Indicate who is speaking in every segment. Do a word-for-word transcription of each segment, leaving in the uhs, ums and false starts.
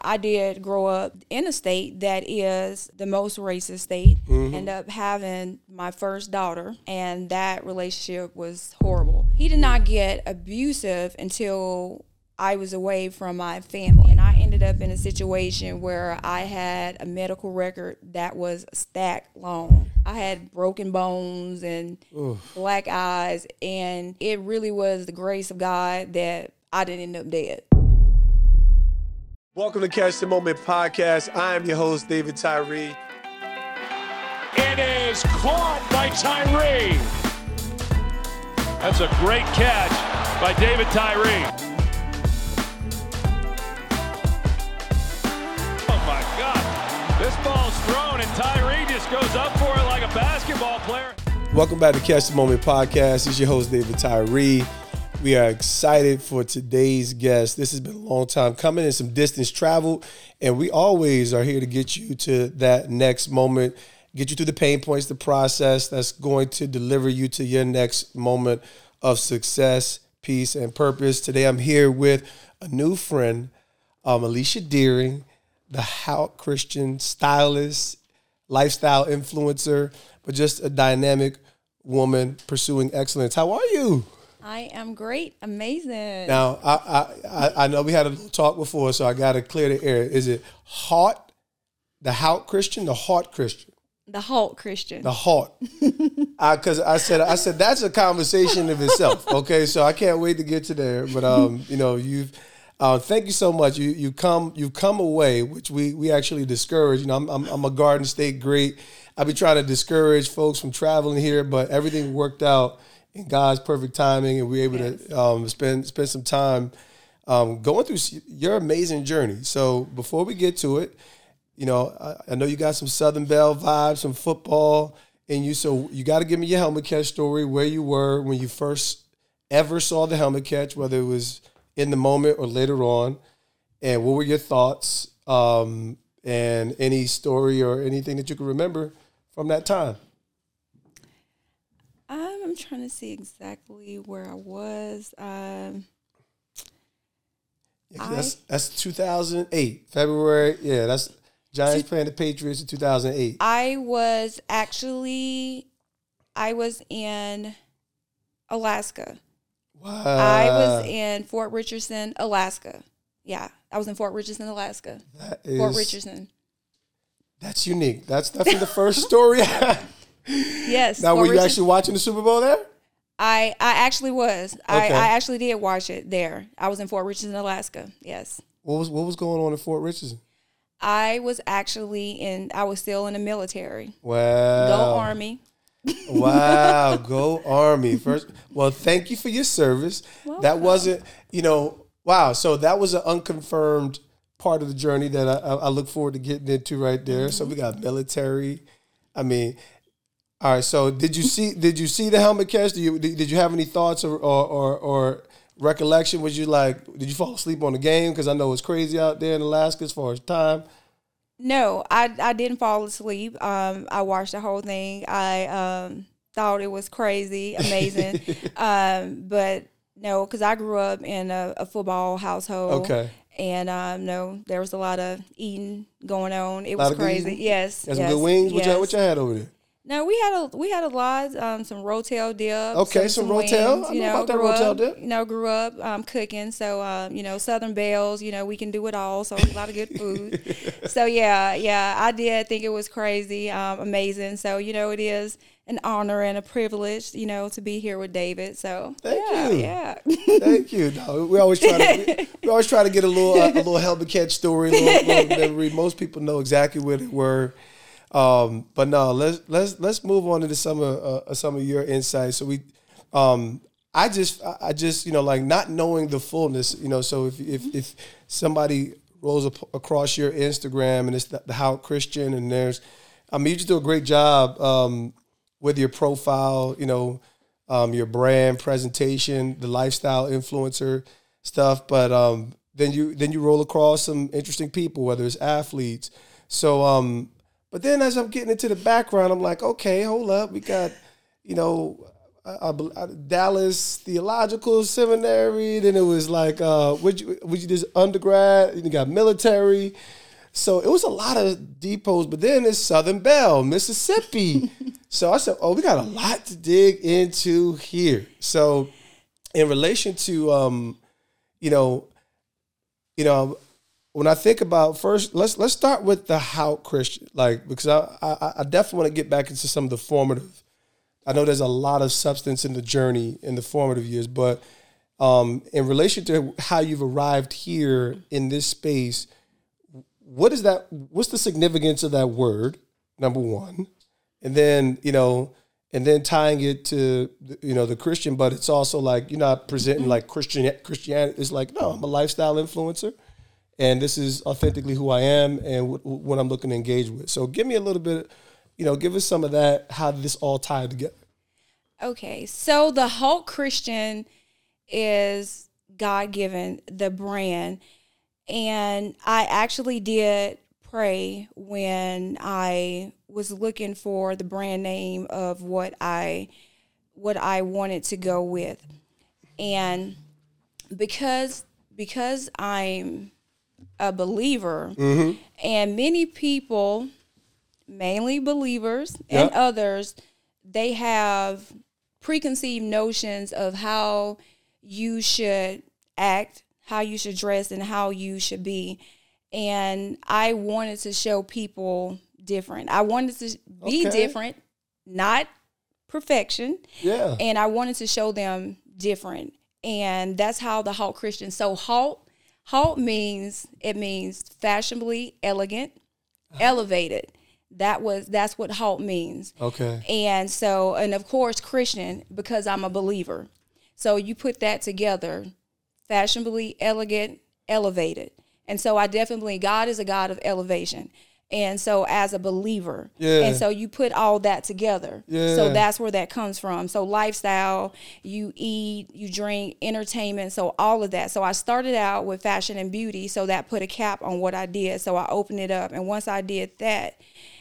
Speaker 1: I did grow up in a state that is the most racist state. Mm-hmm. Ended up having my first daughter, and that relationship was horrible. He did not get abusive until I was away from my family, and I ended up in a situation where I had a medical record that was a stack long. I had broken bones and Oof. black eyes, and it really was the grace of God that I didn't end up dead.
Speaker 2: Welcome to Catch the Moment podcast. I am your host, David Tyree.
Speaker 3: It is caught by Tyree. That's a great catch by David Tyree. This ball's thrown, and Tyree just goes up for it like a basketball player.
Speaker 2: Welcome back to Catch the Moment podcast. This is your host, David Tyree. We are excited for today's guest. This has been a long time coming and some distance traveled, and we always are here to get you to that next moment, get you through the pain points, the process that's going to deliver you to your next moment of success, peace, and purpose. Today I'm here with a new friend, um, Alicia Deering, the Haute Christian stylist, lifestyle influencer, but just a dynamic woman pursuing excellence. How are you?
Speaker 1: I am great. Amazing.
Speaker 2: Now, I I, I know we had a little talk before, so I got to clear the air. Is it Haute, the Haute Christian, the Haute Christian?
Speaker 1: The Haute Christian.
Speaker 2: The Haute. Because I, I said, I said that's a conversation of itself. Okay, so I can't wait to get to there. But um, you know, you've. Uh, thank you so much. You you come you come away, which we we actually discourage. You know, I'm I'm, I'm a Garden State great. I be trying to discourage folks from traveling here, but everything worked out in God's perfect timing, and we were able yes. to um, spend spend some time um, going through your amazing journey. So before we get to it, you know, I, I know you got some Southern Belle vibes, some football in you. So you got to give me your helmet catch story, where you were when you first ever saw the helmet catch, whether it was in the moment or later on, and what were your thoughts, um, and any story or anything that you can remember from that time?
Speaker 1: Um, I'm trying to see exactly where I was. Um,
Speaker 2: yeah, that's I, that's two thousand eight, February. Yeah, that's Giants two, playing the Patriots in two thousand eight.
Speaker 1: I was actually, I was in Alaska.
Speaker 2: Wow.
Speaker 1: I was in Fort Richardson, Alaska. Yeah, I was in Fort Richardson, Alaska.
Speaker 2: That is,
Speaker 1: Fort Richardson.
Speaker 2: That's unique. That's definitely the first story.
Speaker 1: Yes.
Speaker 2: Now,
Speaker 1: Fort
Speaker 2: were you
Speaker 1: Richardson.
Speaker 2: actually watching the Super Bowl there?
Speaker 1: I, I actually was. I,
Speaker 2: Okay.
Speaker 1: I actually did watch it there. I was in Fort Richardson, Alaska. Yes.
Speaker 2: What was what was going on in Fort Richardson?
Speaker 1: I was actually in. I was still in the military.
Speaker 2: Wow.
Speaker 1: Go Army.
Speaker 2: Wow, go Army. First, well, thank you for your service.
Speaker 1: Welcome.
Speaker 2: That wasn't, you know, wow. So that was an unconfirmed part of the journey that I, I look forward to getting into right there. Mm-hmm. So we got military. I mean, all right. So did you see? Did you see the helmet catch? Did you did you have any thoughts or or, or, or recollection? Was you like, did you fall asleep on the game? Because I know it's crazy out there in Alaska as far as time.
Speaker 1: No, I I didn't fall asleep. Um, I watched the whole thing. I um thought it was crazy, amazing. um, but no, because I grew up in a, a football household.
Speaker 2: Okay.
Speaker 1: And um, no, there was a lot of eating going on. It was crazy. Yes.
Speaker 2: Got
Speaker 1: yes,
Speaker 2: some good wings. What
Speaker 1: yes.
Speaker 2: you what you had over there?
Speaker 1: No, we had a we had a lot, um, some Rotel dip.
Speaker 2: Okay, some, some Rotel.
Speaker 1: Wings,
Speaker 2: I
Speaker 1: you
Speaker 2: know
Speaker 1: know,
Speaker 2: about that
Speaker 1: grew
Speaker 2: Rotel
Speaker 1: up,
Speaker 2: dip.
Speaker 1: You know, grew up um, cooking, so um, you know, Southern Bells. You know, we can do it all. So a lot of good food. So yeah, yeah, I did think it was crazy, um, amazing. So you know, it is an honor and a privilege, you know, to be here with David. So
Speaker 2: thank
Speaker 1: yeah,
Speaker 2: you,
Speaker 1: yeah.
Speaker 2: Thank you. No, we always try to we, we always try to get a little uh, a little helmet catch story, a little, little memory. Most people know exactly where they were. Um, but no, let's let's let's move on into some of uh, some of your insights. So we, um, I just I just you know like not knowing the fullness, you know. So if if if somebody rolls up across your Instagram and it's the, the Haute Christian, and there's, I mean, you just do a great job um, with your profile, you know, um, your brand presentation, the lifestyle influencer stuff. But um, then you then you roll across some interesting people, whether it's athletes. So. Um, But then as I'm getting into the background, I'm like, okay, hold up. We got, you know, I, I, Dallas Theological Seminary. Then it was like, uh, would you would you just undergrad? You got military. So it was a lot of depots. But then it's Southern Bell, Mississippi. So I said, oh, we got a lot to dig into here. So in relation to, um, you know, you know, when I think about first, let's let's start with the Hout Christian, like because I I, I definitely want to get back into some of the formative. I know there's a lot of substance in the journey in the formative years, but um, in relation to how you've arrived here in this space, what is that? What's the significance of that word? Number one, and then you know, and then tying it to you know the Christian, but it's also like you're not presenting like Christian Christianity. It's like no, I'm a lifestyle influencer. And this is authentically who I am and w- w- what I'm looking to engage with. So give me a little bit, you know, give us some of that, how this all tied together.
Speaker 1: Okay. So the Hout Christian is God-given, the brand. And I actually did pray when I was looking for the brand name of what I what I wanted to go with. And because because I'm a believer, mm-hmm. and many people, mainly believers and yep. others, they have preconceived notions of how you should act, how you should dress, and how you should be. And I wanted to show people different. I wanted to be okay. different, not perfection.
Speaker 2: Yeah.
Speaker 1: And I wanted to show them different. And that's how the Hout Christian. So Hout Hout means, it means fashionably elegant, elevated. That was, that's what Hout means.
Speaker 2: Okay.
Speaker 1: And so, and of course, Christian, because I'm a believer. So you put that together, fashionably elegant, elevated. And so I definitely, God is a God of elevation. And so as a believer,
Speaker 2: yeah.
Speaker 1: and so you put all that together.
Speaker 2: Yeah.
Speaker 1: So that's where that comes from. So lifestyle, you eat, you drink, entertainment, so all of that. So I started out with fashion and beauty, so that put a cap on what I did. So I opened it up. And once I did that,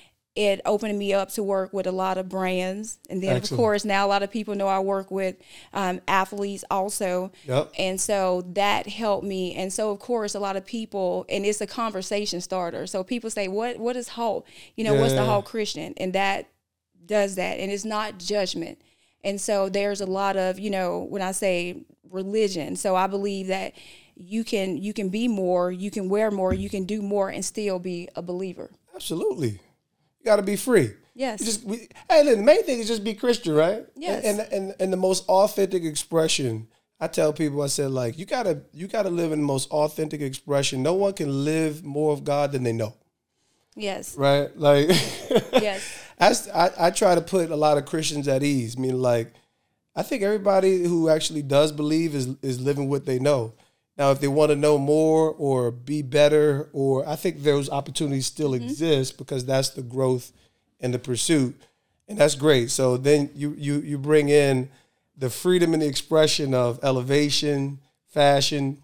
Speaker 1: it opened me up to work with a lot of brands. And then, Excellent. Of course, now a lot of people know I work with um, athletes also.
Speaker 2: Yep.
Speaker 1: And so that helped me. And so, of course, a lot of people, and it's a conversation starter. So people say, what what is Hout? You know, yeah. what's the Hout Christian? And that does that. And it's not judgment. And so there's a lot of, you know, when I say religion, so I believe that you can you can be more, you can wear more, you can do more and still be a believer.
Speaker 2: Absolutely. You got to be free.
Speaker 1: Yes.
Speaker 2: You just, we, hey, the main thing is just be Christian, right?
Speaker 1: Yes.
Speaker 2: And, and and and the most authentic expression, I tell people, I said, like, you gotta you gotta live in the most authentic expression. No one can live more of God than they know.
Speaker 1: Yes.
Speaker 2: Right? Like,
Speaker 1: yes.
Speaker 2: I, I, I try to put a lot of Christians at ease. I mean, like, I think everybody who actually does believe is is living what they know. Now, if they want to know more or be better, or I think those opportunities still mm-hmm. exist because that's the growth and the pursuit, and that's great. So then you you you bring in the freedom and the expression of elevation, fashion,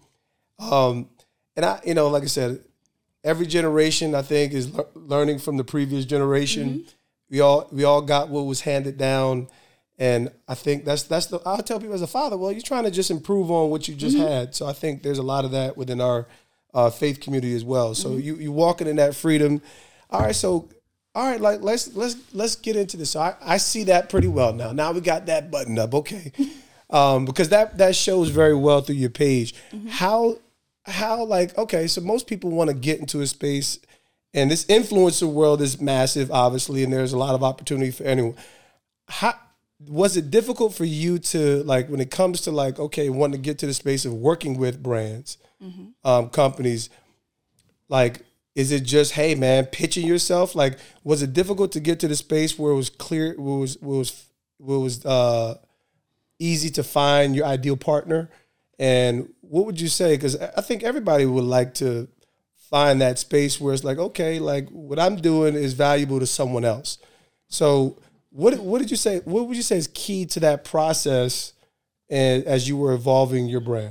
Speaker 2: um, and I you know like I said, every generation I think is le- learning from the previous generation. Mm-hmm. We all we all got what was handed down. And I think that's that's the I'll tell people as a father, well, you're trying to just improve on what you just mm-hmm. had. So I think there's a lot of that within our uh, faith community as well. So mm-hmm. you you walking in that freedom. All right, so all right, like let's let's let's get into this. So I, I see that pretty well now. Now we got that buttoned up, okay? Um, because that that shows very well through your page. Mm-hmm. How how like okay, so most people want to get into a space, and this influencer world is massive, obviously, and there's a lot of opportunity for anyone. How was it difficult for you to, like, when it comes to, like, okay, wanting to get to the space of working with brands, mm-hmm. um, companies, like, is it just, hey, man, pitching yourself? Like, was it difficult to get to the space where it was clear, where it was, where it was, where it was uh, easy to find your ideal partner? And what would you say? Because I think everybody would like to find that space where it's like, okay, like, what I'm doing is valuable to someone else. So What what did you say? What would you say is key to that process, and as you were evolving your brand?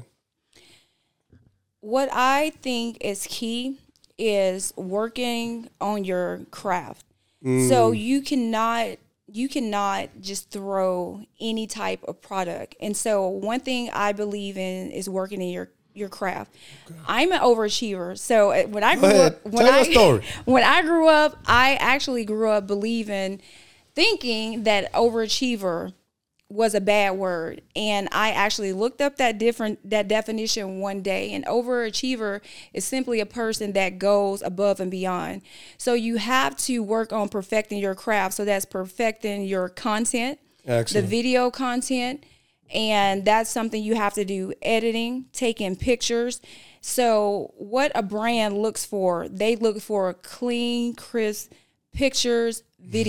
Speaker 1: What I think is key is working on your craft. Mm. So you cannot you cannot just throw any type of product. And so one thing I believe in is working in your your craft. Okay. I'm an overachiever. So when I grew up, when
Speaker 2: Tell
Speaker 1: I,
Speaker 2: your story.
Speaker 1: when I grew up, I actually grew up believing, thinking that overachiever was a bad word. And I actually looked up that different, that definition one day. And overachiever is simply a person that goes above and beyond. So you have to work on perfecting your craft. So that's perfecting your content, Excellent. The video content. And that's something you have to do, editing, taking pictures. So what a brand looks for, they look for clean, crisp pictures,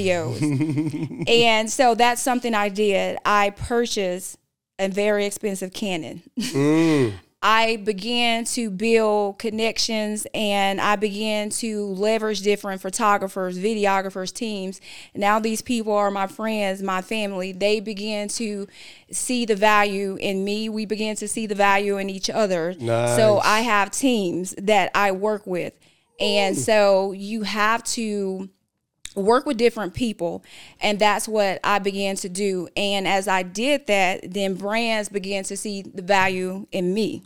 Speaker 1: videos. And so that's something I did. I purchased a very expensive Canon. Mm. I began to build connections, and I began to leverage different photographers, videographers, teams. Now these people are my friends, my family. They began to see the value in me. We began to see the value in each other. Nice. So I have teams that I work with. And Ooh. So you have to work with different people, and that's what I began to do. And as I did that, then brands began to see the value in me.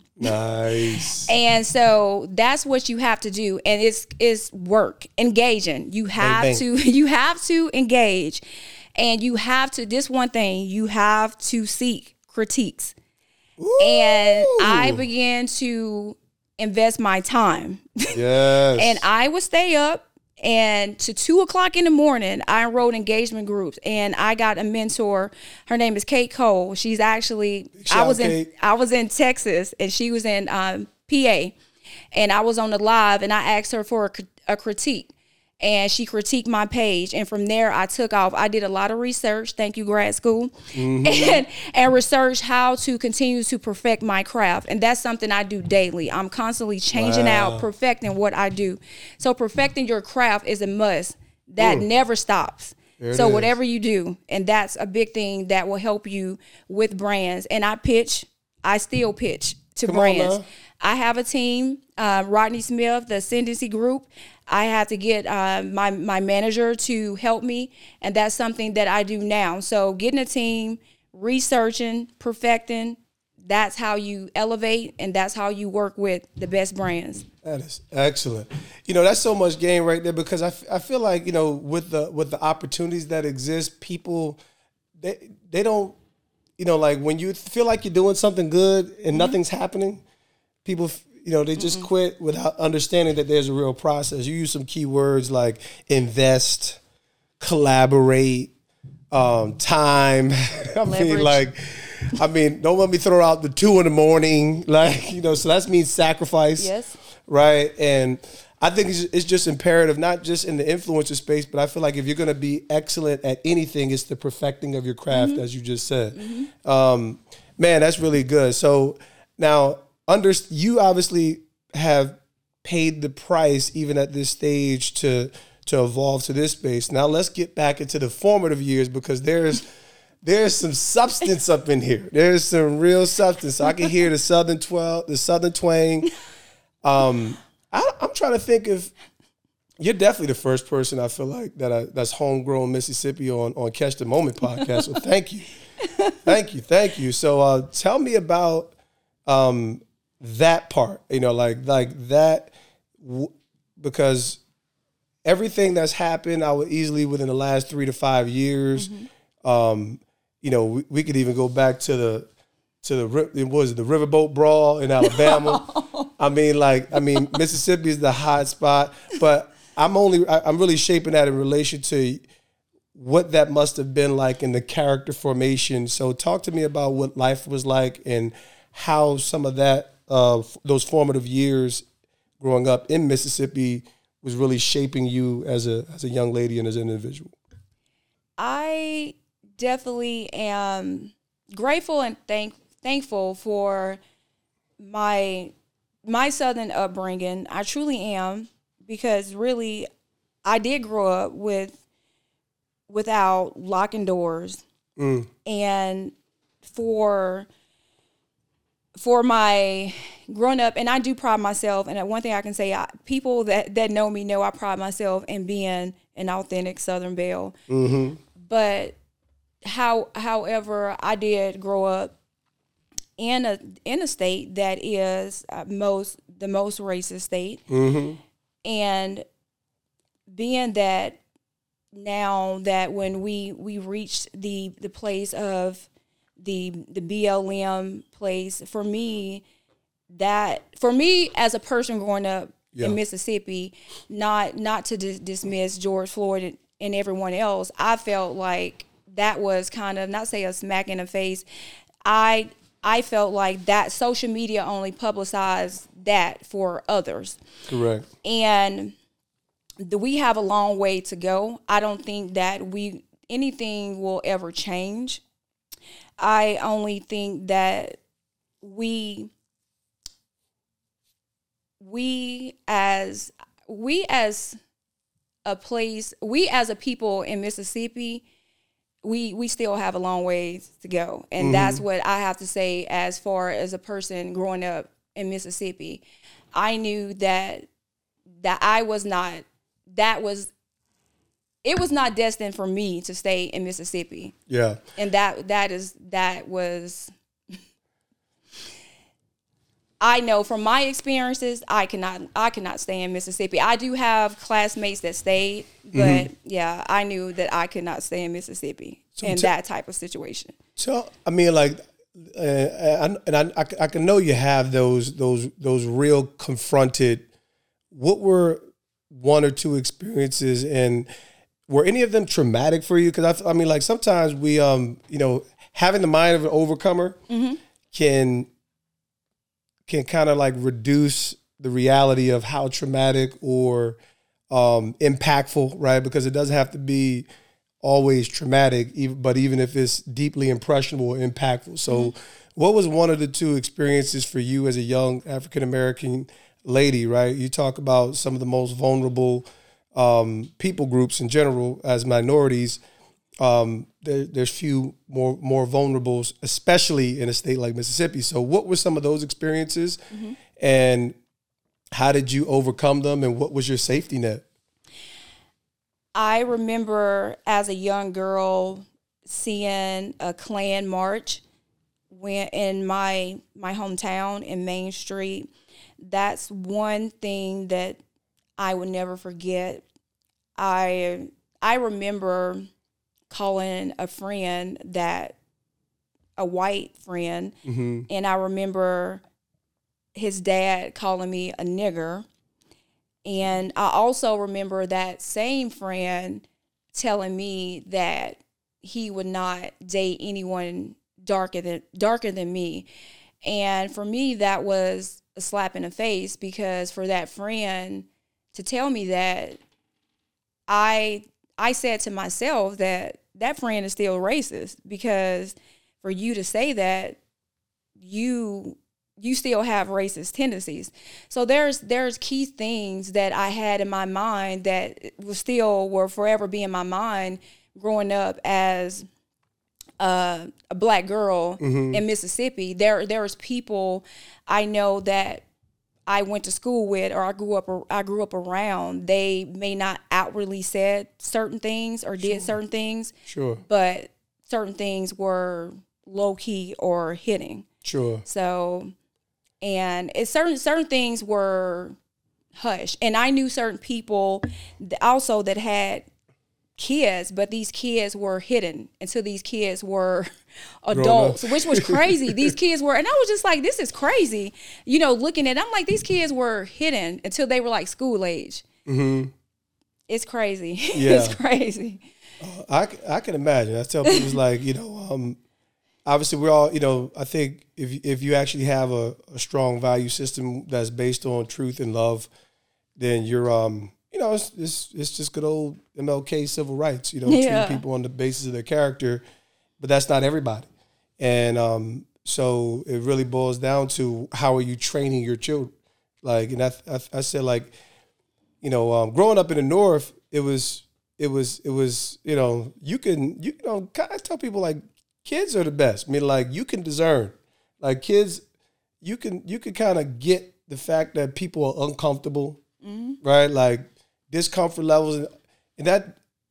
Speaker 2: Nice.
Speaker 1: And so that's what you have to do, and it's it's work, engaging. You have bang, bang. to you have to engage, and you have to. This one thing you have to seek critiques. Ooh. And I began to invest my time.
Speaker 2: Yes.
Speaker 1: And I would stay up. And to two o'clock in the morning, I enrolled engagement groups, and I got a mentor. Her name is Kate Cole. She's actually I was in Kate. I was in Texas, and she was in um, P A, and I was on the live, and I asked her for a, a critique, and she critiqued my page, and from there I took off. I did a lot of research. Thank you, grad school, mm-hmm. and and research how to continue to perfect my craft, and that's something I do daily. I'm constantly changing wow. out, perfecting what I do. So perfecting your craft is a must. That mm. never stops. So is. Whatever you do, and that's a big thing that will help you with brands. And I pitch, I still pitch to Come brands. I have a team, uh, Rodney Smith, the Ascendancy Group. I have to get uh, my, my manager to help me, and that's something that I do now. So getting a team, researching, perfecting, that's how you elevate, and that's how you work with the best brands.
Speaker 2: That is excellent. You know, that's so much game right there, because I, f- I feel like, you know, with the with the opportunities that exist, people, they they don't, you know, like when you feel like you're doing something good and mm-hmm. nothing's happening, people, you know, they just mm-hmm. quit without understanding that there's a real process. You use some key words like invest, collaborate, um, time. I Leverage. mean, like, I mean, don't let me throw out the two in the morning. Like, you know, so that means sacrifice.
Speaker 1: Yes.
Speaker 2: Right. And I think it's, it's just imperative, not just in the influencer space, but I feel like if you're going to be excellent at anything, it's the perfecting of your craft, mm-hmm. as you just said. Mm-hmm. Um, man, that's really good. So now, under, you obviously have paid the price even at this stage to to evolve to this space. Now let's get back into the formative years, because there's there's some substance up in here. There's some real substance. I can hear the southern twelve, the southern twang. Um, I, I'm trying to think if you're definitely the first person I feel like that I, that's homegrown Mississippi on on Catch the Moment podcast. So thank you, thank you, thank you. So uh, tell me about um, that part. You know, like like that, w- because everything that's happened, I would easily within the last three to five years. Mm-hmm. Um, you know, we, we could even go back to the to the what was it, the Riverboat Brawl in Alabama. I mean, like, I mean, Mississippi is the hot spot, but I'm only I, I'm really shaping that in relation to what that must have been like in the character formation. So, talk to me about what life was like and how some of that uh, those formative years growing up in Mississippi was really shaping you as a as a young lady and as an individual.
Speaker 1: I definitely am grateful and thank thankful for my my Southern upbringing. I truly am, because really I did grow up with without locking doors. Mm. And for for my growing up, and I do pride myself, and one thing I can say, I, people that, that know me know I pride myself in being an authentic Southern belle. Mm-hmm. but how, however, I did grow up in a in a state that is uh, most the most racist state,
Speaker 2: Mm-hmm.
Speaker 1: and being that now that when we we reached the the place of the the B L M place, for me, that for me as a person growing up
Speaker 2: Yeah.
Speaker 1: in Mississippi, not not to dis- dismiss George Floyd and, and everyone else, I felt like that was kind of, not say a smack in the face. I I felt like that social media only publicized that for others.
Speaker 2: Correct.
Speaker 1: And the, we have a long way to go. I don't think that we anything will ever change. I only think that we we as we as a place, we as a people in Mississippi, we we still have a long ways to go. And
Speaker 2: Mm-hmm.
Speaker 1: that's what I have to say as far as a person growing up in Mississippi. I knew that that I was not that was it was not destined for me to stay in Mississippi.
Speaker 2: Yeah.
Speaker 1: And that that is that was I know from my experiences, I cannot I cannot stay in Mississippi. I do have classmates that stayed, but
Speaker 2: Mm-hmm.
Speaker 1: yeah, I knew that I could not stay in Mississippi
Speaker 2: So
Speaker 1: in
Speaker 2: t-
Speaker 1: that type of situation.
Speaker 2: So I mean, like, uh, and I, I, I can know you have those those those real confronted. What were one or two experiences, and were any of them traumatic for you? Because I, I mean, like sometimes we, um, you know, having the mind of an overcomer
Speaker 1: Mm-hmm.
Speaker 2: can can kind of like reduce the reality of how traumatic or um, impactful, right? Because it doesn't have to be always traumatic, even, but even if it's deeply impressionable or impactful. So
Speaker 1: Mm-hmm.
Speaker 2: what was one of the two experiences for you as a young African-American lady, right? You talk about some of the most vulnerable um, people groups in general as minorities. Um, there, there's few more more vulnerables, especially in a state like Mississippi. So what were some of those experiences,
Speaker 1: Mm-hmm.
Speaker 2: and how did you overcome them, and what was your safety net?
Speaker 1: I remember as a young girl seeing a Klan march when in my my hometown in Main Street. That's one thing that I would never forget. I I remember calling a friend that a white friend,
Speaker 2: Mm-hmm.
Speaker 1: and I remember his dad calling me a nigger. And I also remember that same friend telling me that he would not date anyone darker than darker than me. And for me, that was a slap in the face, because for that friend to tell me that, I I said to myself that that friend is still racist, because for you to say that, you you still have racist tendencies. So there's there's key things that I had in my mind that will still will forever be in my mind growing up as uh, a black girl
Speaker 2: Mm-hmm.
Speaker 1: in Mississippi. There there's people I know that I went to school with, or I grew up I grew up around. They may not outwardly said certain things or did certain things,
Speaker 2: Sure,
Speaker 1: but certain things were low key or hitting.
Speaker 2: sure.
Speaker 1: So, and it's certain certain things were hush. And I knew certain people th- also that had kids, but these kids were hidden until these kids were adults, which was crazy. These kids were, and I was just like, this is crazy. You know, looking at, I'm like, these kids were hidden until they were like school age.
Speaker 2: Mm-hmm.
Speaker 1: It's crazy.
Speaker 2: Yeah.
Speaker 1: It's crazy.
Speaker 2: I, c- I can imagine. I tell people, it's like, you know, um, obviously we're all, you know, I think if if you actually have a, a strong value system that's based on truth and love, then you're, um, you know, it's, it's it's just good old M L K civil rights, you know,
Speaker 1: Yeah.
Speaker 2: treat people on the basis of their character, but that's not everybody. And um, so it really boils down to how are you training your children? Like, and I, I, I said, like, you know, um, growing up in the North, it was, it was, it was, you know, you can, you know, I tell people like kids are the best. I mean, like you can discern, like kids, you can, you can kind of get the fact that people are uncomfortable,
Speaker 1: Mm-hmm.
Speaker 2: right? Like discomfort levels, and that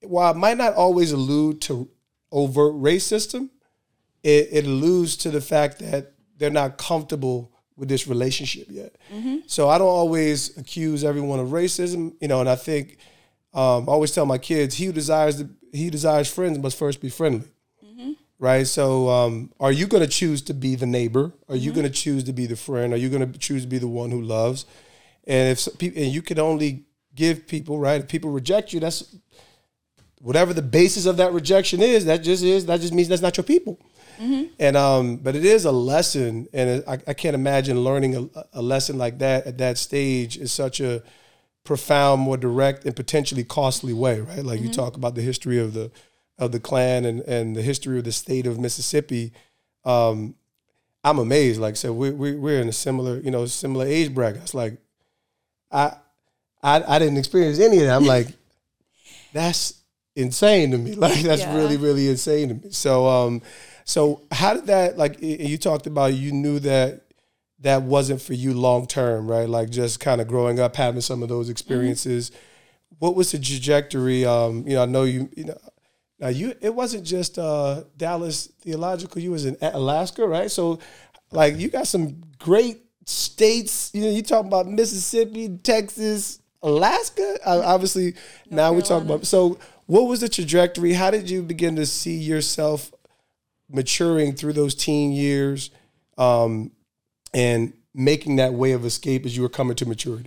Speaker 2: while it might not always allude to overt racism, it, it alludes to the fact that they're not comfortable with this relationship yet. Mm-hmm. So I don't always accuse everyone of racism, you know, and I think um, I always tell my kids, he who desires to, he who desires friends must first be friendly. Mm-hmm. Right? So um, are you going to choose to be the neighbor? Are you mm-hmm. going to choose to be the friend? Are you going to choose to be the one who loves? And if and you can only give people, right? If people reject you, that's whatever the basis of that rejection is, that just is, that just means that's not your people. Mm-hmm. And um, but it is a lesson, and I, I can't imagine learning a, a lesson like that at that stage in such a profound, more direct, and potentially costly way, right? Like mm-hmm. you talk about the history of the of the Klan and, and the history of the state of Mississippi. Um, I'm amazed. Like I said, we, we we're in a similar, you know, similar age bracket. It's like I I I didn't experience any of that. I'm like, that's insane to me. Like that's yeah. really really insane to me. So um. So how did that, like you talked about, you knew that that wasn't for you long term, right? Like just kind of growing up, having some of those experiences. Mm-hmm. What was the trajectory? Um, you know, I know you, you know, now you, it wasn't just uh, Dallas Theological, you was in Alaska, right? So like you got some great states, you know, you talking about Mississippi, Texas, Alaska, uh, obviously North now we're talking about, so what was the trajectory? How did you begin to see yourself maturing through those teen years um, and making that way of escape as you were coming to maturity?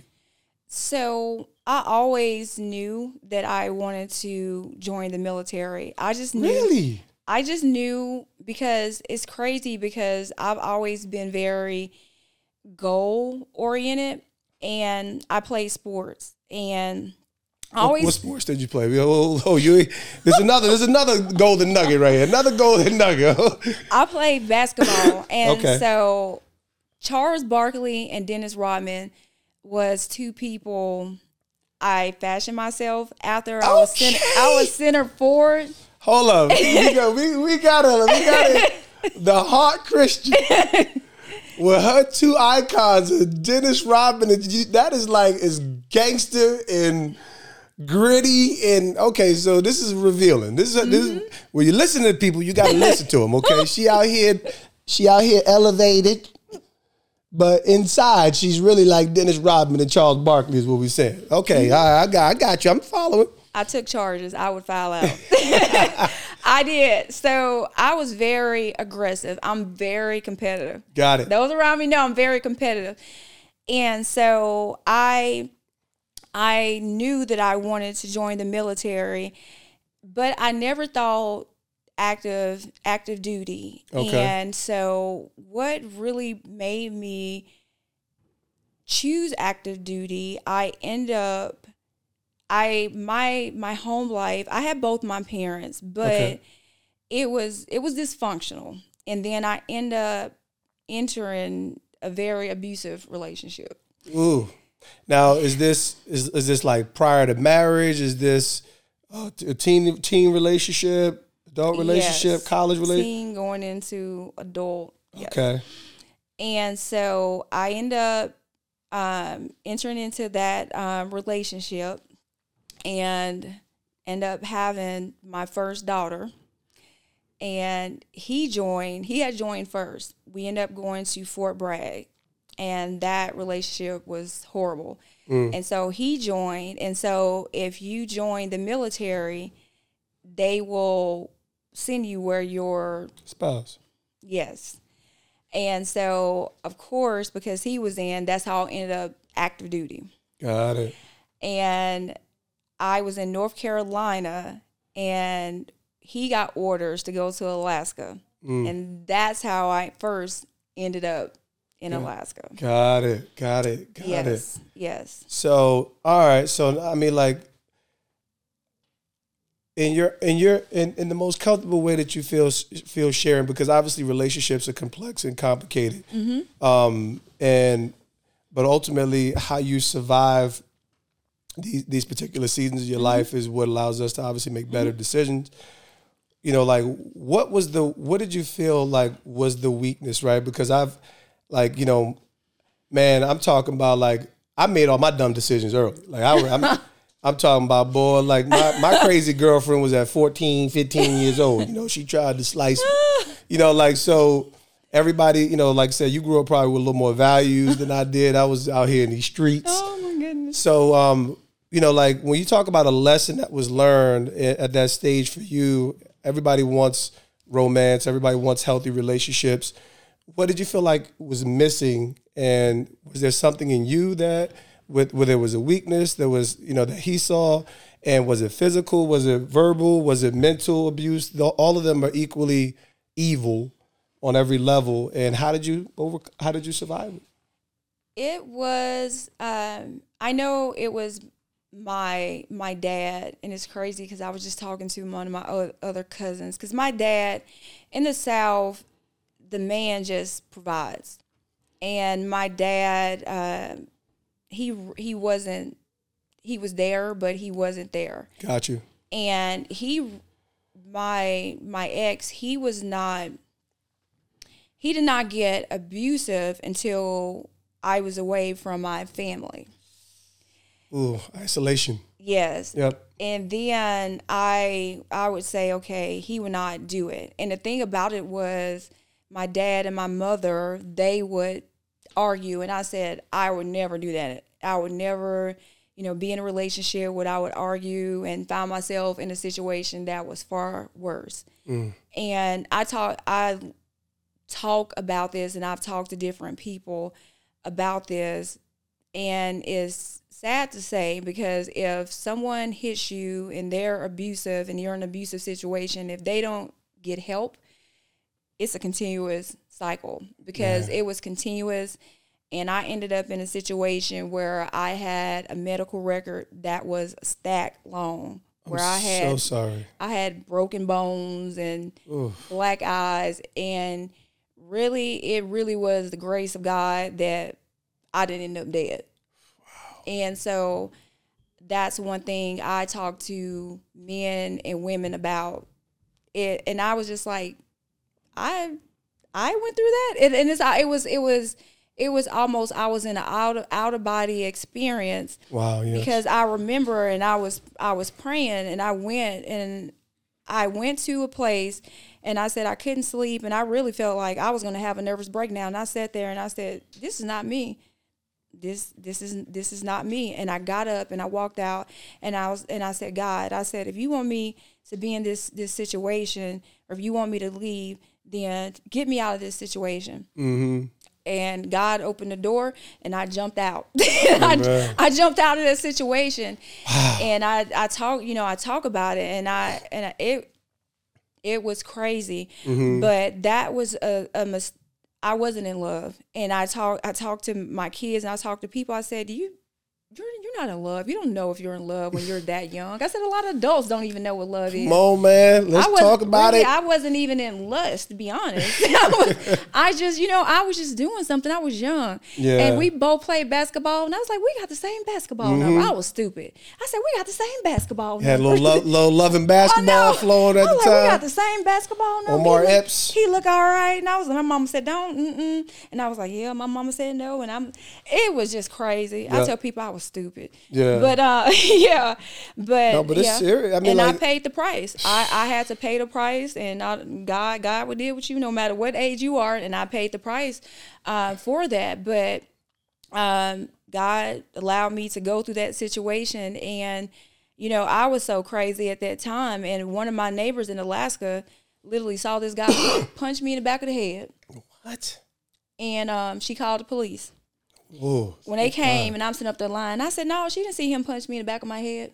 Speaker 1: So I always knew that I wanted to join the military. I just knew.
Speaker 2: Really?
Speaker 1: I just knew because it's crazy because I've always been very goal oriented and I play sports and Always.
Speaker 2: What, what sports did you play? Oh, oh you, there's another, there's another golden nugget right here. Another golden nugget.
Speaker 1: I played basketball, and
Speaker 2: okay.
Speaker 1: so Charles Barkley and Dennis Rodman was two people I fashioned myself after. Okay. I was center, I was center forward.
Speaker 2: Hold up, we got we we got it. We got it. The Heart Christian. With her two icons, Dennis Rodman, and that is like is gangster and gritty and okay, so this is revealing. This is mm-hmm. this is, when you listen to people, you got to listen to them. Okay, she out here, she out here elevated, but inside she's really like Dennis Rodman and Charles Barkley is what we said. Okay, mm-hmm. I, I got, I got you. I'm following.
Speaker 1: I took charges. I would foul out. I did. So I was very aggressive. I'm very competitive.
Speaker 2: Got it.
Speaker 1: Those around me know I'm very competitive, and so I. I knew that I wanted to join the military, but I never thought active active duty.
Speaker 2: Okay.
Speaker 1: And so what really made me choose active duty, I end up I my my home life, I had both my parents, but okay. it was it was dysfunctional. And then I end up entering a very abusive relationship.
Speaker 2: Ooh. Now, is this is is this like prior to marriage? Is this uh, a teen teen relationship, adult relationship,
Speaker 1: yes.
Speaker 2: college relationship?
Speaker 1: Teen going into adult. Yes.
Speaker 2: Okay.
Speaker 1: And so I end up um, entering into that um, relationship and end up having my first daughter. And he joined. He had joined first. We ended up going to Fort Bragg. And that relationship was horrible. Mm. And so he joined. And so if you join the military, they will send you where your
Speaker 2: spouse.
Speaker 1: Yes. And so, of course, because he was in, that's how I ended up active duty.
Speaker 2: Got it.
Speaker 1: And I was in North Carolina, and he got orders to go to Alaska. Mm. And that's how I first ended up in
Speaker 2: yeah.
Speaker 1: Alaska.
Speaker 2: Got it. Got it. Got
Speaker 1: yes.
Speaker 2: it.
Speaker 1: Yes. Yes.
Speaker 2: So, all right. So, I mean, like, in your in your in, in the most comfortable way that you feel feel sharing, because obviously relationships are complex and complicated. Mm-hmm. Um, and but ultimately, how you survive these these particular seasons of your mm-hmm. life is what allows us to obviously make better mm-hmm. decisions. You know, like what was the what did you feel like was the weakness, right? Because I've like, you know, man, I'm talking about like I made all my dumb decisions early. Like I, I'm, I'm talking about, boy, like my, my crazy girlfriend was at fourteen, fifteen years old. You know, she tried to slice me. You know, like, so everybody, you know, like I said, you grew up probably with a little more values than I did. I was out here in these streets.
Speaker 1: Oh, my goodness.
Speaker 2: So, um, you know, like when you talk about a lesson that was learned at, at that stage for you, everybody wants romance. Everybody wants healthy relationships. What did you feel like was missing? And was there something in you that, with, where there was a weakness, there was, you know, that he saw? And was it physical? Was it verbal? Was it mental abuse? The, all of them are equally evil on every level. And how did you over? How did you survive it?
Speaker 1: It was. Um, I know it was my my dad, and it's crazy because I was just talking to one of my o- other cousins. Because my dad, in the South, the man just provides, and my dad, uh, he he wasn't. He was there, but he wasn't there.
Speaker 2: Got you.
Speaker 1: And he, my my ex, he was not. He did not get abusive until I was away from my family.
Speaker 2: Ooh, isolation.
Speaker 1: Yes.
Speaker 2: Yep.
Speaker 1: And then I I would say, okay, he would not do it. And the thing about it was my dad and my mother, they would argue. And I said, I would never do that. I would never, you know, be in a relationship where I would argue and find myself in a situation that was far worse. Mm. And I talk, I talk about this, and I've talked to different people about this. And it's sad to say, because if someone hits you and they're abusive and you're in an abusive situation, if they don't get help, it's a continuous cycle, because yeah. it was continuous. And I ended up in a situation where I had a medical record that was a stack long, where
Speaker 2: I'm
Speaker 1: I had
Speaker 2: so sorry.
Speaker 1: I had broken bones and Oof. black eyes, and really, it really was the grace of God that I didn't end up dead. Wow. And so that's one thing I talk to men and women about it. And I was just like, I, I went through that. And, and it's, it was, it was, it was almost, I was in an out of, out of body experience.
Speaker 2: Wow. Yes.
Speaker 1: Because I remember, and I was, I was praying, and I went and I went to a place, and I said I couldn't sleep, and I really felt like I was going to have a nervous breakdown. And I sat there and I said, this is not me. This this is this is not me. And I got up and I walked out, and I was and I said, God, I said, if you want me to be in this this situation, or if you want me to leave, then get me out of this situation. Mm-hmm. And God opened the door, and I jumped out. I, I jumped out of that situation, wow. and I I talk you know I talk about it, and I and I, it it was crazy, mm-hmm. but that was a, a mistake. I wasn't in love, and I talk. I talked to my kids, and I talked to people. I said, "Do you, you're you're not in love. You don't know if you're in love when you're that young." I said, "A lot of adults don't even know what love is."
Speaker 2: Come on, man. Let's talk about
Speaker 1: really,
Speaker 2: it.
Speaker 1: I wasn't even in lust, to be honest. I, was, I just, you know, I was just doing something. I was young, yeah. and we both played basketball, and I was like, "We got the same basketball mm-hmm. number." I was stupid. I said, "We got the same basketball number."
Speaker 2: Had a little, lo- little loving basketball flowing at
Speaker 1: I was
Speaker 2: the
Speaker 1: like,
Speaker 2: time.
Speaker 1: We got the same basketball number.
Speaker 2: Omar
Speaker 1: he
Speaker 2: Epps.
Speaker 1: Look, he looked all right, and I was. My mama said, "Don't," mm-mm. and I was like, "Yeah." My mama said no, and I'm. It was just crazy. Yep. I tell people I was stupid.
Speaker 2: Yeah.
Speaker 1: But uh, yeah, but
Speaker 2: no, but
Speaker 1: yeah.
Speaker 2: it's serious. I mean,
Speaker 1: and
Speaker 2: like,
Speaker 1: I paid the price. I, I had to pay the price, and I, God God would deal with you no matter what age you are, and I paid the price uh, for that. But um, God allowed me to go through that situation, and you know, I was so crazy at that time. And one of my neighbors in Alaska literally saw this guy punch me in the back of the head.
Speaker 2: What?
Speaker 1: And um, she called the police.
Speaker 2: Whoa,
Speaker 1: when they came, and I'm sitting up the line, I said, no, she didn't see him punch me in the back of my head.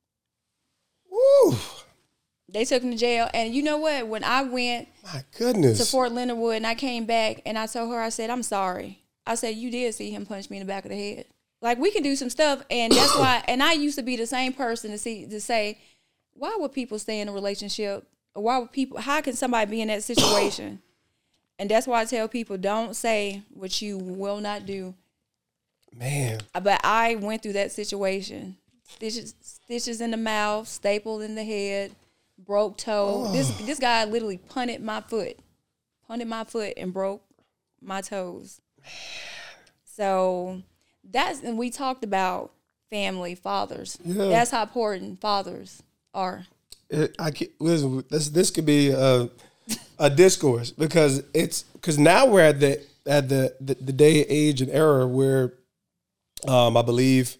Speaker 2: Woo.
Speaker 1: They took him to jail. And you know what? When I went
Speaker 2: my goodness.
Speaker 1: to Fort Leonard Wood, and I came back, and I told her, I said, I'm sorry. I said, you did see him punch me in the back of the head. Like, we can do some stuff, and that's why, and I used to be the same person to see to say, why would people stay in a relationship? Or why would people, how can somebody be in that situation? And that's why I tell people, don't say what you will not do.
Speaker 2: Man.
Speaker 1: But I went through that situation. Stitches, stitches in the mouth, stapled in the head, broke toe. Oh. This this guy literally punted my foot, punted my foot and broke my toes. Man. So that's, and we talked about family, fathers.
Speaker 2: Yeah.
Speaker 1: That's how important fathers are.
Speaker 2: It, I can't, listen, this this could be a, a discourse because it's because now we're at the at the, the the day, age, and era where um, I believe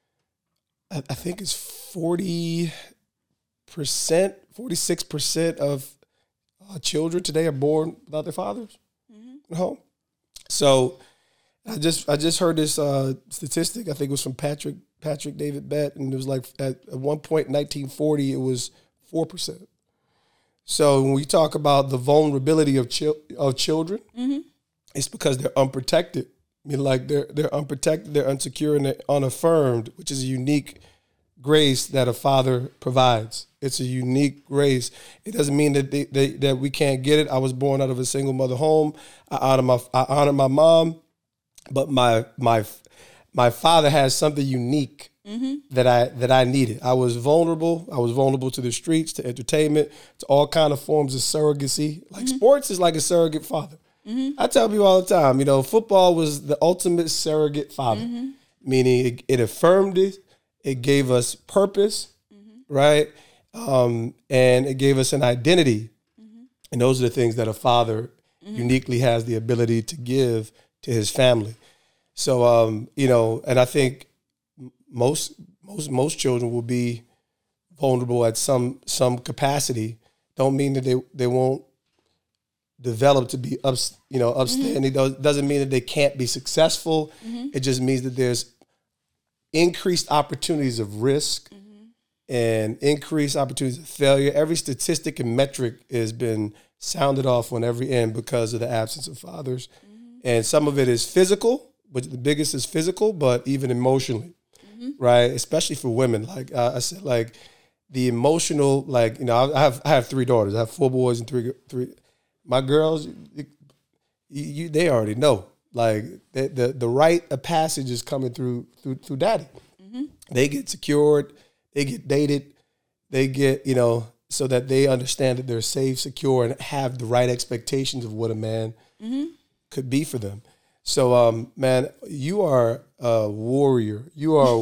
Speaker 2: I, I think it's forty percent, forty six percent of uh, children today are born without their fathers mm-hmm. at home. So I just I just heard this uh, statistic. I think it was from Patrick Patrick David Bett, and it was like at, at one point in nineteen forty, it was four percent. So when we talk about the vulnerability of chil- of children, mm-hmm. it's because they're unprotected. I mean, like they're they're unprotected, they're unsecure, and they're unaffirmed, which is a unique grace that a father provides. It's a unique grace. It doesn't mean that they, they, that we can't get it. I was born out of a single mother home. I honor my I honor my mom, but my my my father has something unique mm-hmm. that I that I needed. I was vulnerable. I was vulnerable to the streets, to entertainment, to all kind of forms of surrogacy. Like mm-hmm. sports is like a surrogate father. Mm-hmm. I tell people all the time, you know, football was the ultimate surrogate father, mm-hmm. meaning it, it affirmed it, it gave us purpose, mm-hmm. right? Um, and it gave us an identity. Mm-hmm. And those are the things that a father mm-hmm. uniquely has the ability to give to his family. So, um, you know, and I think most most most children will be vulnerable at some some capacity. Don't mean that they, they won't develop to be up, you know, upstanding. Mm-hmm. Doesn't mean that they can't be successful. Mm-hmm. It just means that there's increased opportunities of risk mm-hmm. and increased opportunities of failure. Every statistic and metric has been sounded off on every end because of the absence of fathers. Mm-hmm. And some of it is physical, but the biggest is physical, but even emotionally, mm-hmm. right? Especially for women. Like uh, I said, like the emotional, like, you know, I have I have three daughters. I have four boys and three three. My girls, you, you, they already know. Like the, the the rite of passage is coming through through through daddy. Mm-hmm. They get secured, they get dated, they get, you know, so that they understand that they're safe, secure, and have the right expectations of what a man mm-hmm. could be for them. So, um, man, you are a warrior. You are a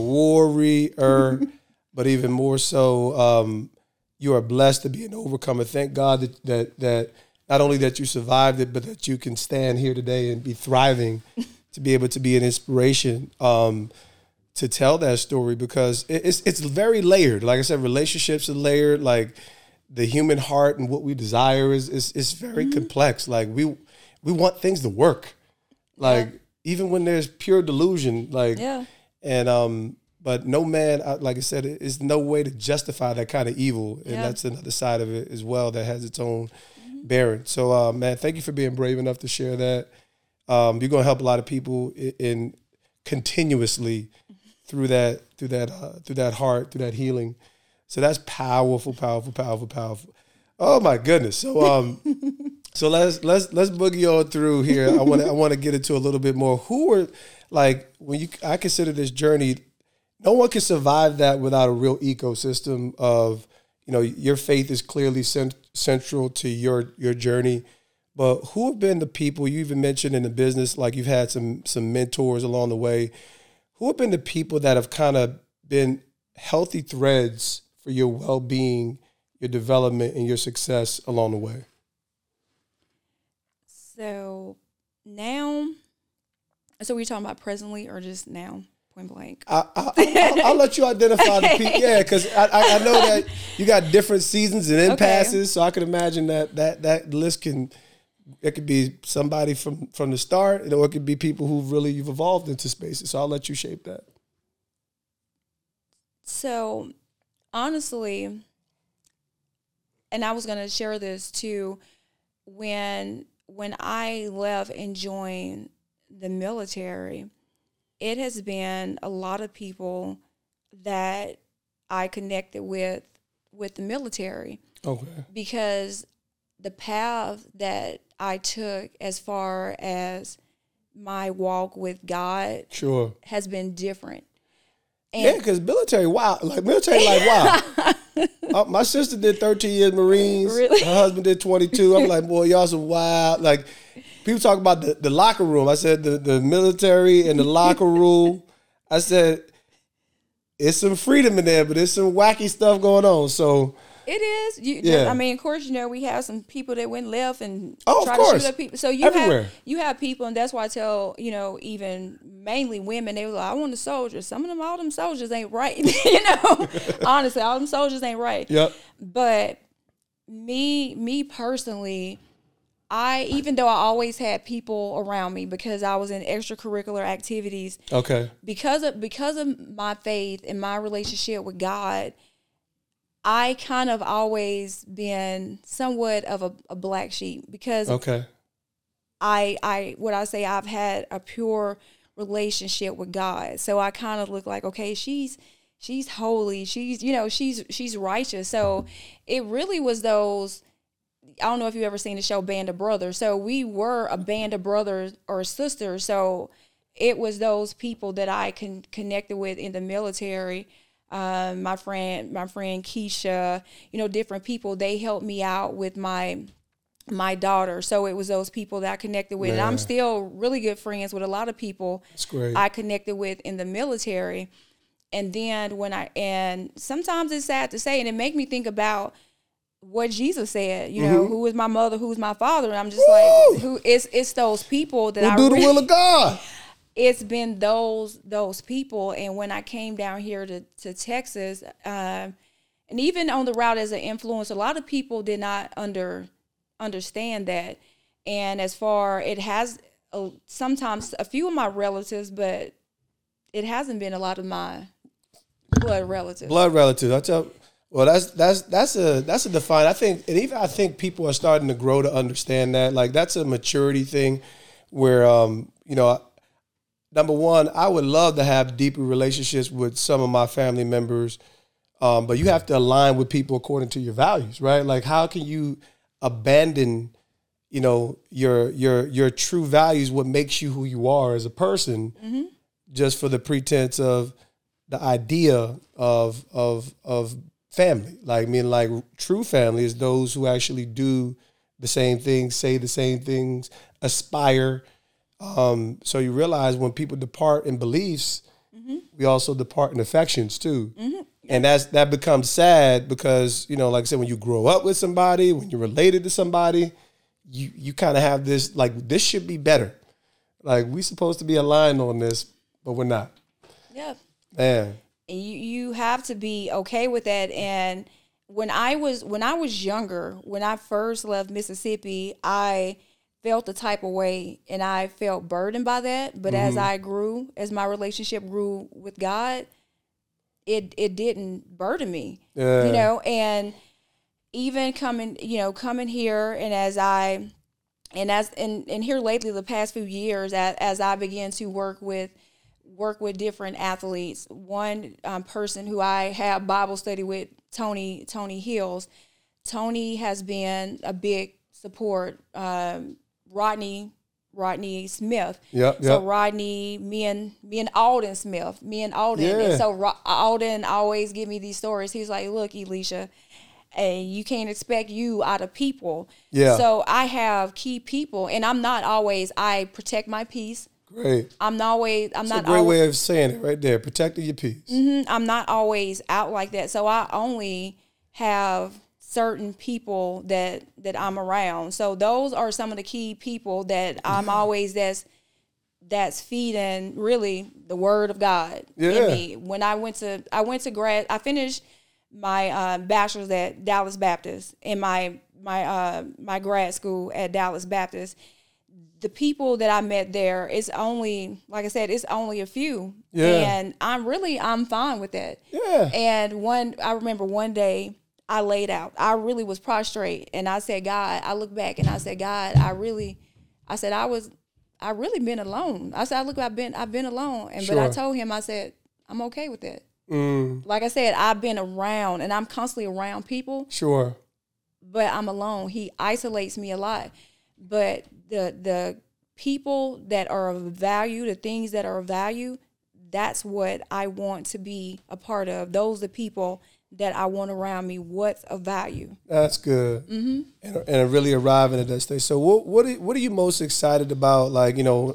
Speaker 2: warrior, but even more so, um, you are blessed to be an overcomer. Thank God that that that. Not only that you survived it, but that you can stand here today and be thriving, to be able to be an inspiration, um, to tell that story, because it's it's very layered. Like I said, relationships are layered. Like the human heart and what we desire is is, is very mm-hmm. complex. Like we we want things to work, like yeah. even when there's pure delusion. Like yeah. and um, but no man, like I said, is no way to justify that kind of evil, and yeah. that's another side of it as well that has its own bearing. So, uh, man, thank you for being brave enough to share that. Um, you're gonna help a lot of people in, in continuously through that, through that, uh, through that heart, through that healing. So that's powerful, powerful, powerful, powerful. Oh my goodness. So, um, so let's let's let's boogie on through here. I want to I want to get into a little bit more. Who are like when you? I consider this journey. No one can survive that without a real ecosystem of. You know, your faith is clearly cent- central to your your journey, but who have been the people you even mentioned in the business? Like you've had some some mentors along the way. Who have been the people that have kind of been healthy threads for your well-being, your development, and your success along the way?
Speaker 1: So now, so we're talking about presently or just now? Point blank.
Speaker 2: I, I, I'll, I'll let you identify the people. Yeah, because I, I know that you got different seasons and impasses, okay. so I can imagine that that that list can it could be somebody from, from the start, or it could be people who really you've evolved into spaces. So I'll let you shape that.
Speaker 1: So honestly, and I was going to share this too, when when I left and joined the military. It has been a lot of people that I connected with with the military.
Speaker 2: Okay.
Speaker 1: Because the path that I took as far as my walk with God
Speaker 2: sure.
Speaker 1: has been different.
Speaker 2: And yeah, because military, wow. Like, military, like, wow. uh, my sister did thirteen years Marines.
Speaker 1: Really?
Speaker 2: Her husband did twenty-two. I'm like, boy, y'all some wild. Like, people talk about the, the locker room. I said the, the military and the locker room. I said, it's some freedom in there, but there's some wacky stuff going on. So
Speaker 1: it is. You,
Speaker 2: yeah.
Speaker 1: I mean, of course, you know, we have some people that went left and
Speaker 2: oh,
Speaker 1: try
Speaker 2: of course.
Speaker 1: to shoot up people. So you
Speaker 2: Everywhere.
Speaker 1: have you have people, and that's why I tell, you know, even mainly women, they were like, I want a soldier. Some of them, all them soldiers ain't right. You know, honestly, all them soldiers ain't right.
Speaker 2: Yep.
Speaker 1: But me, me personally, I, even though I always had people around me because I was in extracurricular activities.
Speaker 2: Okay.
Speaker 1: Because of because of my faith and my relationship with God, I kind of always been somewhat of a, a black sheep because
Speaker 2: okay.
Speaker 1: I I what I say I've had a pure relationship with God. So I kind of look like, okay, she's she's holy. She's, you know, she's she's righteous. So it really was those, I don't know if you ever seen the show Band of Brothers. So we were a band of brothers or sisters. So it was those people that I con- connected with in the military. Um, my friend, my friend Keisha, you know, different people, they helped me out with my my daughter. So it was those people that I connected with.
Speaker 2: Man.
Speaker 1: And I'm still really good friends with a lot of people
Speaker 2: That's great.
Speaker 1: I connected with in the military. And then when I, and sometimes it's sad to say, and it make me think about what Jesus said, you know, mm-hmm. who is my mother, who's my father. And I'm just Woo! like, who it's, it's those people that
Speaker 2: Who
Speaker 1: I
Speaker 2: do
Speaker 1: really,
Speaker 2: the will of God.
Speaker 1: It's been those those people. And when I came down here to, to Texas, um, and even on the route as an influencer, a lot of people did not under understand that. And as far, it has uh, sometimes a few of my relatives, but it hasn't been a lot of my blood relatives.
Speaker 2: Blood relatives. I tell. Well, that's that's that's a that's a define. I think, and even I think people are starting to grow to understand that. Like that's a maturity thing, where um, you know. Number one, I would love to have deeper relationships with some of my family members, um, but you have to align with people according to your values, right? Like, how can you abandon, you know, your your your true values, what makes you who you are as a person, mm-hmm. just for the pretense of the idea of of of family? Like, I mean, like true family is those who actually do the same things, say the same things, aspire. Um, so you realize when people depart in beliefs, mm-hmm. we also depart in affections too. Mm-hmm. And that's, that becomes sad because, you know, like I said, when you grow up with somebody, when you're related to somebody, you, you kind of have this, like, this should be better. Like, we supposed to be aligned on this, but we're not.
Speaker 1: Yeah.
Speaker 2: Man.
Speaker 1: And you, you have to be okay with that. And when I was, when I was younger, when I first left Mississippi, I felt the type of way and I felt burdened by that. But mm-hmm. as I grew, as my relationship grew with God, it it didn't burden me, yeah. you know, and even coming, you know, coming here and as I, and as, and, and here lately, the past few years, as, as I began to work with, work with different athletes, one um, person who I have Bible study with, Tony, Tony Hills, Tony has been a big support, um, Rodney, Rodney Smith.
Speaker 2: Yep, yep.
Speaker 1: So Rodney, me and me and Alden Smith, me and Alden. Yeah. And so Ro- Alden always give me these stories. He's like, look, Elisha, and you can't expect you out of people.
Speaker 2: Yeah.
Speaker 1: So I have key people, and I'm not always, I protect my peace.
Speaker 2: Great.
Speaker 1: I'm not always, I'm
Speaker 2: That's
Speaker 1: not
Speaker 2: a great
Speaker 1: always,
Speaker 2: way of saying it right there, protecting your peace.
Speaker 1: Mm-hmm, I'm not always out like that. So I only have certain people that that I'm around. So those are some of the key people that I'm always that's that's feeding really the word of God
Speaker 2: yeah.
Speaker 1: in me. When I went to I went to grad I finished my uh, bachelor's at Dallas Baptist and my my uh, my grad school at Dallas Baptist. The people that I met there is only, like I said, it's only a few.
Speaker 2: Yeah.
Speaker 1: And I'm really I'm fine with that.
Speaker 2: Yeah.
Speaker 1: And one I remember one day I laid out. I really was prostrate. And I said, God, I look back and I said, God, I really, I said, I was, I really been alone. I said, I look, I've been, I've been alone. And,
Speaker 2: sure.
Speaker 1: but I told him, I said, I'm okay with that.
Speaker 2: Mm.
Speaker 1: Like I said, I've been around and I'm constantly around people.
Speaker 2: Sure.
Speaker 1: But I'm alone. He isolates me a lot. But the, the people that are of value, the things that are of value, that's what I want to be a part of. Those are the people that I want around me, what's of value.
Speaker 2: That's good.
Speaker 1: Mm-hmm.
Speaker 2: And, and really arriving at that stage. So what what are, what are you most excited about? Like, you know,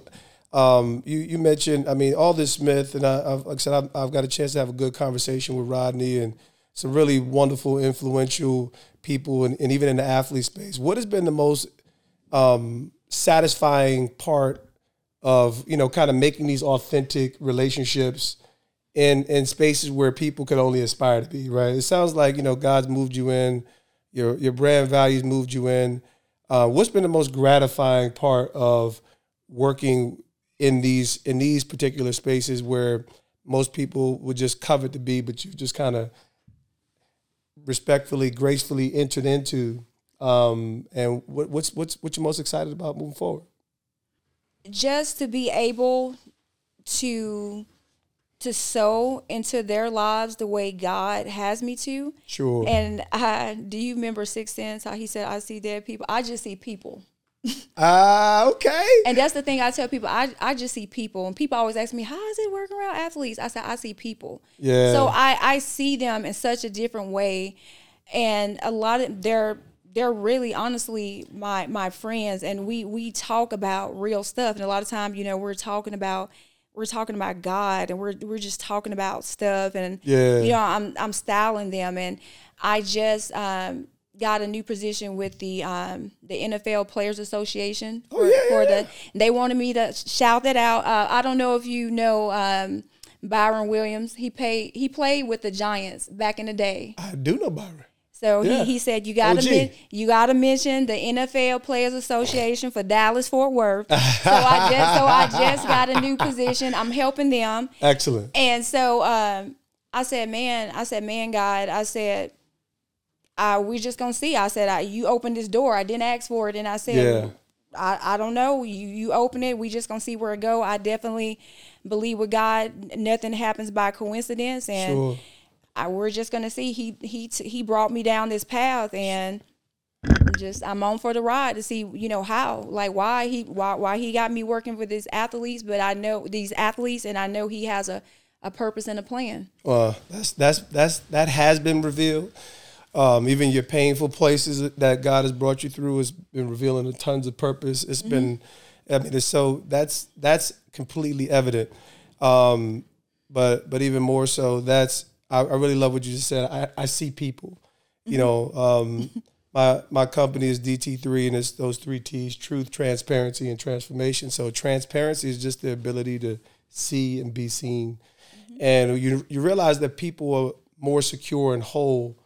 Speaker 2: Um, you you mentioned, I mean, Aldon Smith, and I, I've, like I said, I've, I've got a chance to have a good conversation with Rodney and some really wonderful, influential people, and, and even in the athlete space. What has been the most um, satisfying part of, you know, kind of making these authentic relationships in in spaces where people could only aspire to be, right? It sounds like, you know, God's moved you in, your your brand values moved you in. Uh, what's been the most gratifying part of working in these in these particular spaces where most people would just covet to be, but you just kind of respectfully, gracefully entered into? Um, and what, what's what's what you're most excited about moving forward?
Speaker 1: Just to be able to to sow into their lives the way God has me to.
Speaker 2: Sure.
Speaker 1: And I, do you remember Sixth Sense, how he said, I see dead people? I just see people.
Speaker 2: Ah, uh, okay.
Speaker 1: And that's the thing I tell people. I, I just see people. And people always ask me, how does it work around athletes? I said, I see people.
Speaker 2: Yeah.
Speaker 1: So I, I see them in such a different way. And a lot of they're they're really honestly my my friends, and we we talk about real stuff. And a lot of times, you know, we're talking about we're talking about God, and we're we're just talking about stuff, and
Speaker 2: yeah.
Speaker 1: you know, I'm I'm styling them. And I just um, got a new position with the um, the N F L Players Association for,
Speaker 2: oh, yeah,
Speaker 1: for
Speaker 2: yeah.
Speaker 1: the they wanted me to shout that out. Uh, I don't know if you know um, Byron Williams. He paid he played with the Giants back in the day.
Speaker 2: I do know Byron.
Speaker 1: So
Speaker 2: yeah.
Speaker 1: he, he said, you got to men- you got to mention the N F L Players Association for Dallas Fort Worth. so I just so I just got a new position. I'm helping them.
Speaker 2: Excellent.
Speaker 1: And so um, I said, man, I said, man, God, I said, uh, we just gonna see. I said, I, you opened this door. I didn't ask for it, and I said,
Speaker 2: yeah.
Speaker 1: I, I don't know. You you open it. We just gonna see where it go. I definitely believe with God, nothing happens by coincidence, and.
Speaker 2: Sure.
Speaker 1: I, we're just gonna see. He he he brought me down this path, and just I'm on for the ride to see, you know, how, like, why he why why he got me working with these athletes. But I know these athletes, and I know he has a, a purpose and a plan.
Speaker 2: Well, that's that's that's that has been revealed. Um, even your painful places that God has brought you through has been revealing a tons of purpose. It's mm-hmm. been, I mean, it's so that's that's completely evident. Um, but but even more so, that's. I, I really love what you just said. I, I see people, you know, um, my, my company is D T three, and it's those three T's: truth, transparency, and transformation. So transparency is just the ability to see and be seen. Mm-hmm. And you, you realize that people are more secure and whole.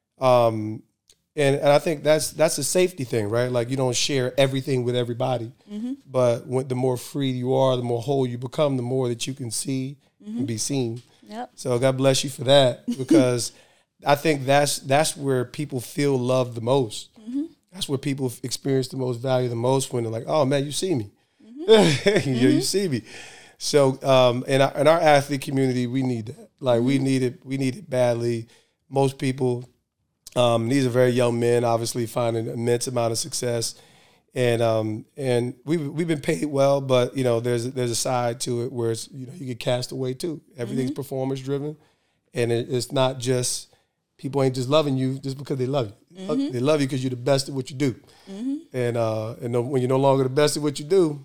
Speaker 2: Um, and, and I think that's, that's a safety thing, right? Like, you don't share everything with everybody, mm-hmm. but when, the more free you are, the more whole you become, the more that you can see mm-hmm. and be seen.
Speaker 1: Yep.
Speaker 2: So God bless you for that, because I think that's that's where people feel loved the most. Mm-hmm. That's where people experience the most value the most, when they're like, "Oh man, you see me, mm-hmm. yeah, you see me." So um, in our in our athlete community, we need that. Like mm-hmm. we need it, we need it badly. Most people, um, these are very young men, obviously finding an immense amount of success, and um, and we we've, we've been paid well, but you know, there's there's a side to it where it's, you know, you get cast away too. Everything's mm-hmm. performance driven, and it, it's not just people ain't just loving you just because they love you. Mm-hmm. They love you because you're the best at what you do, mm-hmm. and uh, and when you're no longer the best at what you do,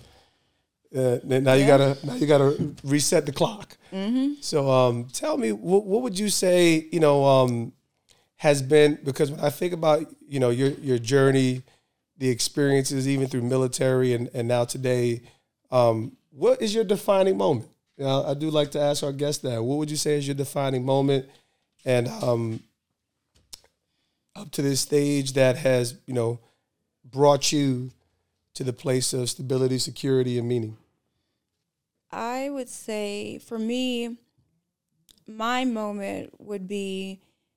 Speaker 2: uh, now you yeah. gotta now you gotta reset the clock. Mm-hmm. So um, tell me, what, what would you say, you know, um, has been, because when I think about, you know, your your journey, the experiences even through military and, and now today, um, what is your defining moment? You know, I do like to ask our guests that. What would you say is your defining moment, and um, up to this stage that has, you know, brought you to the place of stability, security, and meaning?
Speaker 1: I would say for me, my moment would be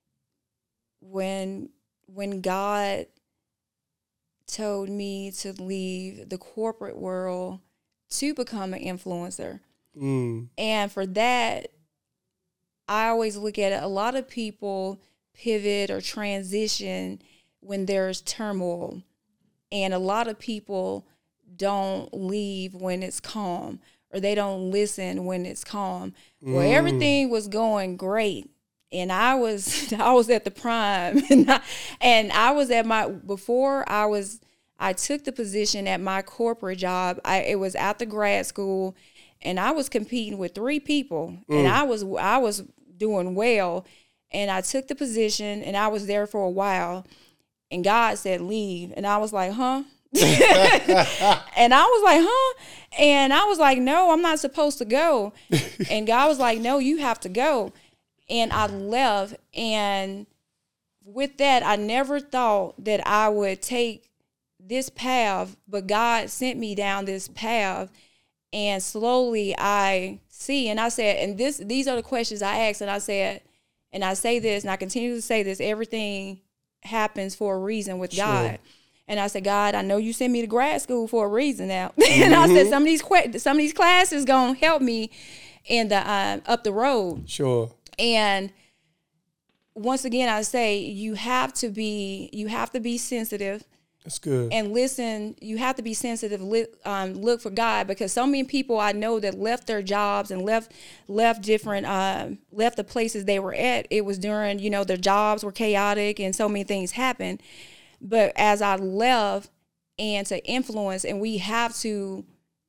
Speaker 1: when when God told me to leave the corporate world to become an influencer. Mm. And for that, I always look at it, a lot of people pivot or transition when there's turmoil. And a lot of people don't leave when it's calm, or they don't listen when it's calm. Mm. Well, everything was going great. And I was I was at the prime, and I, and I was at my before I was I took the position at my corporate job. I, it was after grad school, and I was competing with three people, mm. and I was I was doing well, and I took the position, and I was there for a while, and God said leave, and I was like, huh? And I was like, huh? And I was like, no, I'm not supposed to go. And God was like, no, you have to go. And I left, and with that, I never thought that I would take this path, but God sent me down this path, and slowly I see, and I said, and this, these are the questions I asked, and I said, and I say this, and I continue to say this, everything happens for a reason with sure. God. And I said, God, I know you sent me to grad school for a reason now. Mm-hmm. And I said, some of these que- some of these classes gonna help me in the um, up the road.
Speaker 2: Sure.
Speaker 1: And once again, I say you have to be you have to be sensitive.
Speaker 2: That's good.
Speaker 1: And listen, you have to be sensitive. Li- um, look for God, because so many people I know that left their jobs and left left different um, left the places they were at. It was during, you know, their jobs were chaotic and so many things happened. But as I left and to influence, and we have to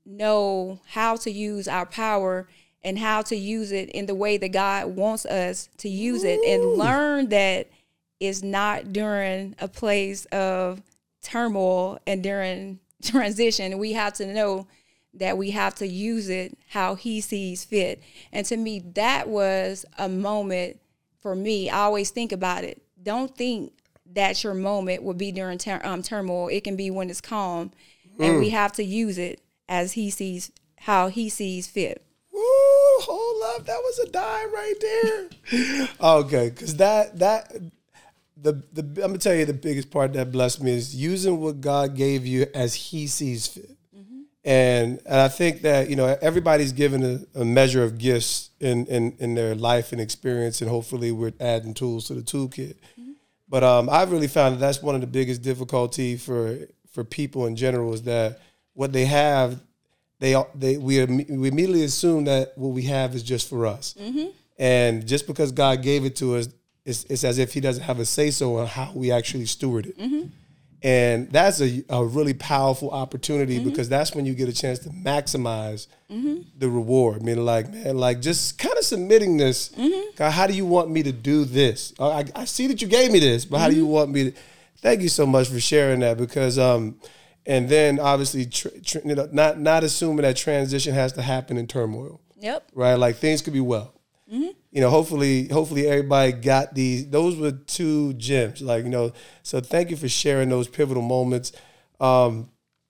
Speaker 1: know how to use our power and how to use it in the way that God wants us to use it, and learn that it's not during a place of turmoil and during transition. We have to know that we have to use it how he sees fit. And to me, that was a moment for me. I always think about it. Don't think that your moment will be during ter- um, turmoil. It can be when it's calm, and mm. we have to use it as he sees, how he sees fit.
Speaker 2: Woo, hold up. That was a dime right there. Okay, because that, that, the, the, I'm going to tell you the biggest part that blessed me is using what God gave you as he sees fit. Mm-hmm. And and I think that, you know, everybody's given a, a measure of gifts in, in, in their life and experience, and hopefully we're adding tools to the toolkit. Mm-hmm. But um, I've really found that that's one of the biggest difficulty for for people in general, is that what they have, they they we, we immediately assume that what we have is just for us. Mm-hmm. And just because God gave it to us, it's, it's as if he doesn't have a say-so on how we actually steward it. Mm-hmm. And that's a, a really powerful opportunity, mm-hmm. because that's when you get a chance to maximize mm-hmm. the reward. I mean, like, man, like just kind of submitting this. Mm-hmm. God, how do you want me to do this? I, I see that you gave me this, but mm-hmm. how do you want me to? Thank you so much for sharing that, because, um, and then obviously, tr- tr- you know, not not assuming that transition has to happen in turmoil.
Speaker 1: Yep.
Speaker 2: Right. Like things could be well. Mm-hmm. You know, hopefully, hopefully everybody got these. Those were two gems, like, you know. So thank you for sharing those pivotal moments, um,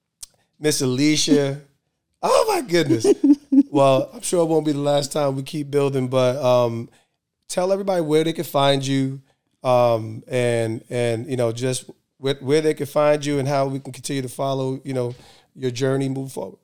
Speaker 2: Miss Alicia. Oh my goodness. Well, I'm sure it won't be the last time we keep building, but um, tell everybody where they can find you, um, and and you know, just where, where they can find you and how we can continue to follow, you know, your journey moving forward.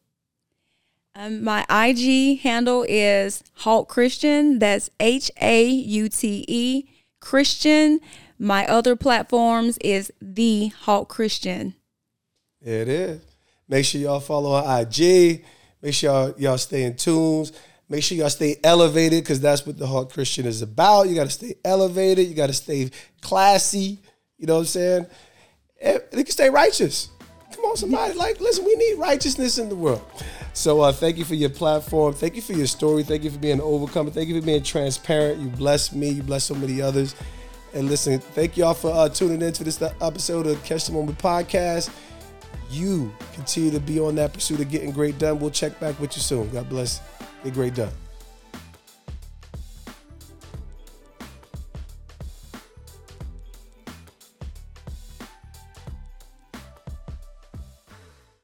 Speaker 1: Um, my I G handle is Halt Christian. That's H A U T E Christian. My other platforms is The Halt Christian.
Speaker 2: There it is. Make sure y'all follow our I G. Make sure y'all, y'all stay in tunes. Make sure y'all stay elevated, because that's what The Halt Christian is about. You got to stay elevated. You got to stay classy. You know what I'm saying? And you can stay righteous. Come on, somebody. Like, listen, we need righteousness in the world. So uh, thank you for your platform. Thank you for your story. Thank you for being an overcomer. Thank you for being transparent. You blessed me. You blessed so many others. And listen, thank y'all for uh, tuning in to this episode of Catch the Moment Podcast. You continue to be on that pursuit of getting great done. We'll check back with you soon. God bless. Get great done.